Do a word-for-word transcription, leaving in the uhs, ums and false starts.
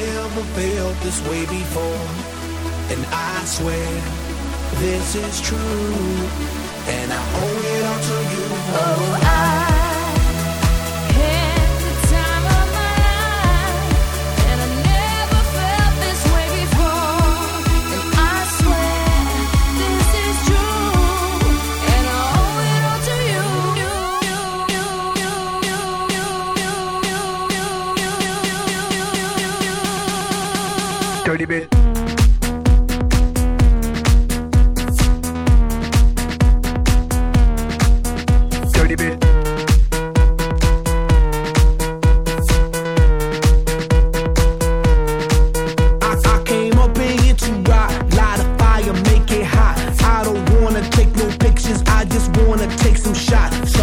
never felt this way before. And I swear this is true, and I owe it all to you. Oh, I had the time of my life, and I never felt this way before. And I swear this is true, and I owe it all to you. Dirty bit. Dirty bit. I, I came up in here to rock, light a fire, make it hot. I don't wanna take no pictures, I just wanna take some shots.